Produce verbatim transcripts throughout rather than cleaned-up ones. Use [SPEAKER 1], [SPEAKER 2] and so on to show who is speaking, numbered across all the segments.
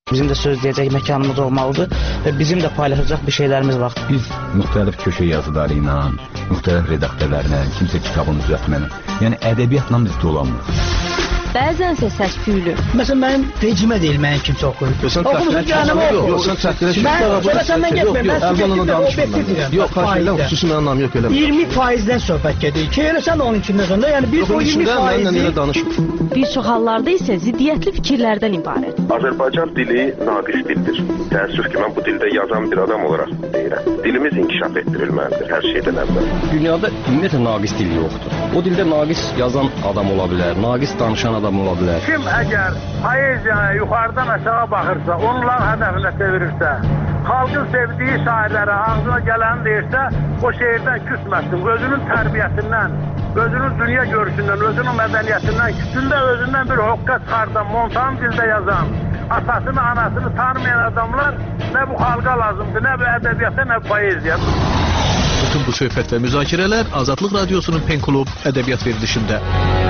[SPEAKER 1] Bizim də söz deyəcək məkanımız olmalıdır və bizim də paylaşacaq bir şeylərimiz var.
[SPEAKER 2] Biz müxtəlif köşə yazıları ilə, müxtəlif redaktörlərlə, kimsə kitabını düzəltməklə, yəni ədəbiyyatla biz dolanmırıq.
[SPEAKER 3] Bəzənsə səs-küylü.
[SPEAKER 1] Məsələn, mənim vecimə deyil, mənim kimsə oxuyur.
[SPEAKER 4] Oxumuşsun canım oxu. Yox, sən çəkdirə ki,
[SPEAKER 1] mən səndən getməyim, mən
[SPEAKER 4] Əvvəlanı danışmıram. Yox, xahiş edirəm, xüsusi mənim anlam yox eləmə.
[SPEAKER 1] iyirmi faizdən söhbət gedir ki, elə sən də onun içində sonda, yəni biz o iyirmi faizi...
[SPEAKER 3] Bir çox hallarda isə ziddiyyətli fikirlərdən ibarət.
[SPEAKER 5] Azərbaycan dili naqis dildir. Təəssüf ki, mən bu dildə yazan bir adam olaraq deyirəm. Dilimiz inkişaf etdirilməlidir hər şeydən əvvəl.
[SPEAKER 6] Dünyada ümumiyyətlə naqis dil yoxdur. O dildə naqis yazan adam ola bilər, naqis danışan adam ola bilər.
[SPEAKER 7] Kim əgər poeziyaya yuxarıdan aşağı baxırsa, onlar hədəfinə çevirirsə, xalqın sevdiyi şairlərə ağzına gələni deyirsə, o şeirdən küsməsin. Özünün tərbiyəsindən, özünün dünya görüşündən, özünün mədəniyyətindən, küçündə özündən bir hoqqa çıxardan, montan dildə yazan, atasını, anasını tanımayan adamlar nə bu xalqa lazımdır, nə bu ədəbiyyata, nə bu poeziya.
[SPEAKER 4] Bütün bu söhbət və müzakirələr Azadlıq Radiosunun Pen Klub ədəbiyyat verilişində.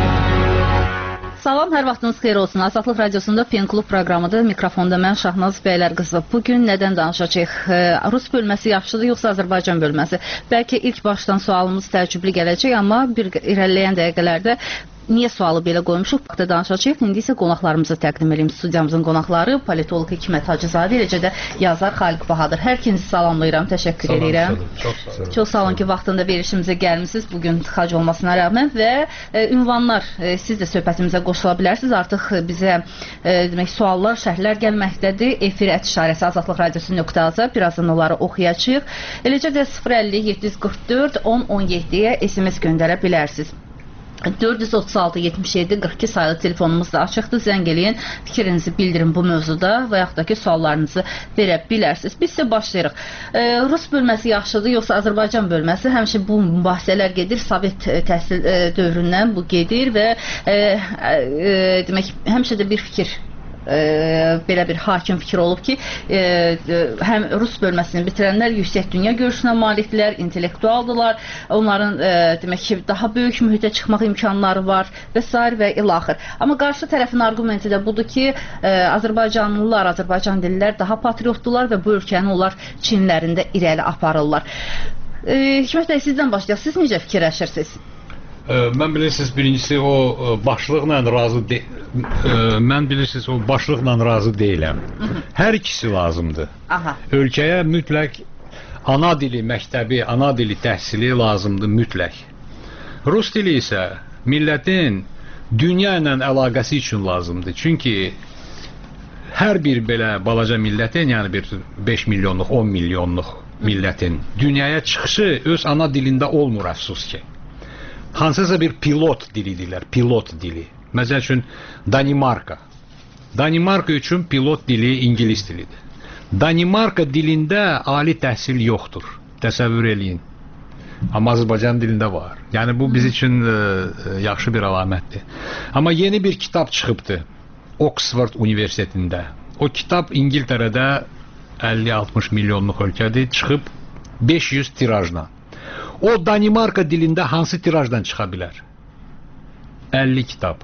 [SPEAKER 8] Salam, hər vaxtınız xeyir olsun. Azadlıq Radiosunda Pen Klub proqramıdır. Mikrofonda mən Şahnaz Bəylər qızı. Bugün nədən danışacağıq? Rus bölməsi yaxşıdır, yoxsa Azərbaycan bölməsi? Bəlkə ilk başdan sualımız təəccüblü gələcək, amma bir irəliləyən dəqiqələrdə niyə sualı belə qoymuşuq? Baxda danışacağıq. İndi isə qonaqlarımızı təqdim edeyim. Studiyamızın qonaqları politoloq Hikmət Hacızadə, eləcə də yazar Xaliq Bahadır. Hər ikinizi salamlayıram, təşəkkür
[SPEAKER 4] salam,
[SPEAKER 8] edirəm.
[SPEAKER 4] Çox sağ olun.
[SPEAKER 8] Çox sağ olun ki, vaxtında verilişimizə gəlmisiniz. Bugün tıxac olmasına rəğmən və e, ünvanlar e, siz də söhbətimizə qoşula bilərsiniz. Artıq bizə e, demək suallar, şərhlər gəlməkdədir. Efir ət işarəsi Azadlıq Radiosu nöqtə az. Birazdan onları oxuyacağıq. Eləcə də sıfır əlli yeddi yüz qırx dörd on on yeddiyə S M S göndərə bilərsiniz. dörd yüz otuz altı yetmiş yeddi qırx iki sayılı telefonumuz da açıqdır. Zəng eləyin, fikrinizi bildirin bu mövzuda və yaxud da ki, suallarınızı verə bilərsiniz. Biz isə başlayırıq. E, Rus bölməsi yaxşıdır, yoxsa Azərbaycan bölməsi? Həmişə bu mübahisələr gedir, Sovet təhsil e, dövründən bu gedir və e, e, demək, həmişə də bir fikir E, belə bir hakim fikir olub ki, e, həm Rus bölməsini bitirənlər yüksək dünya görüşünə malikdirlər, intellektualdılar, onların e, demək ki, daha böyük mühitə çıxmaq imkanları var və s. və ilaxır. Amma qarşı tərəfin argumenti də budur ki, e, Azərbaycanlılar, Azərbaycan dillər daha patriotdular və bu ölkəni onlar Çinlərində irəli aparırlar. E, Hikmət bəy, sizdən başlayaq. Siz necə fikirləşirsiniz?
[SPEAKER 9] Mən bilirsiniz, birincisi o başlıqla razı de mən bilirsiniz o başlıqla razı deyiləm. Hər ikisi lazımdır.
[SPEAKER 8] Aha.
[SPEAKER 9] Ölkəyə mütləq ana dili məktəbi, ana dili təhsili lazımdır mütləq. Rus dili isə millətin dünya ilə əlaqəsi üçün lazımdır. Çünki hər bir belə balaca millətin, yəni bir beş milyonluq, on milyonluq millətin dünyaya çıxışı öz ana dilində olmur, əfsus ki. Hansısa bir pilot dilidirlər, pilot dili. Məsəl üçün Danimarka. Danimarka üçün pilot dili ingilis dilidir. Danimarka dilində ali təhsil yoxdur. Təsəvvür eləyin. Amma Azərbaycan dilində var. Yəni bu biz üçün e, yaxşı bir əlamətdir. Amma yeni bir kitab çıxıbdı Oxford Universitetində. O kitab İngiltərədə əlli altmış milyonluq ölkədir, çıxıb beş yüz tirajla. O Danimarka dilində hansı tirajdan çıxa bilər? əlli kitab.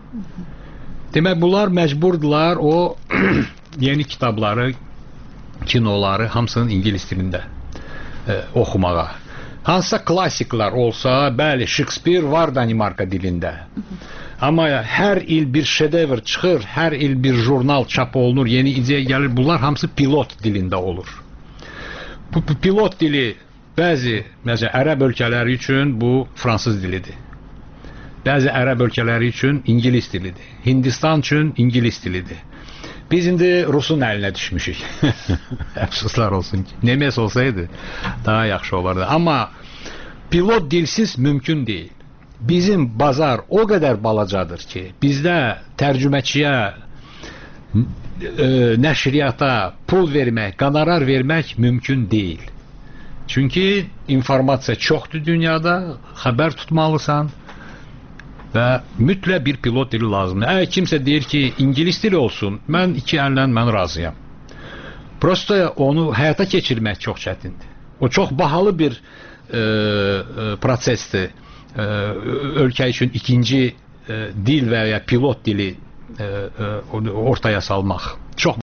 [SPEAKER 9] Demək, bunlar məcburdular o yeni kitabları, kinoları hamısının ingilis dilində e, oxumağa. Hansısa klassiklər olsa, bəli, Shakespeare var Danimarka dilində. Amma hər il bir şedevr çıxır, hər il bir jurnal çap olunur, yeni ideya gəlir. Bunlar hamısı pilot dilində olur. Bu pilot dili bəzi, məsələn, ərəb ölkələri üçün bu fransız dilidir. Bəzi ərəb ölkələri üçün ingilis dilidir. Hindistan üçün ingilis dilidir. Biz indi Rusun əlinə düşmüşük. Əfsuslar olsun ki. Nemes olsaydı daha yaxşı olardı. Amma pilot dilsiz mümkün deyil. Bizim bazar o qədər balacadır ki, bizdə tərcüməçiyə, e, nəşriyyata pul vermək, qonorar vermək mümkün deyil. Çünki informasiya çoxdur dünyada, xəbər tutmalısan və mütləq bir pilot dili lazımdır. Əgər kimsə deyir ki, ingilis dili olsun, mən iki əllə mən razıyam. Prosta onu həyata keçirmək çox çətindir. O çox bahalı bir e, e, prosesdir. E, ölkə üçün ikinci e, dil və ya pilot dili e, e, ortaya salmaq.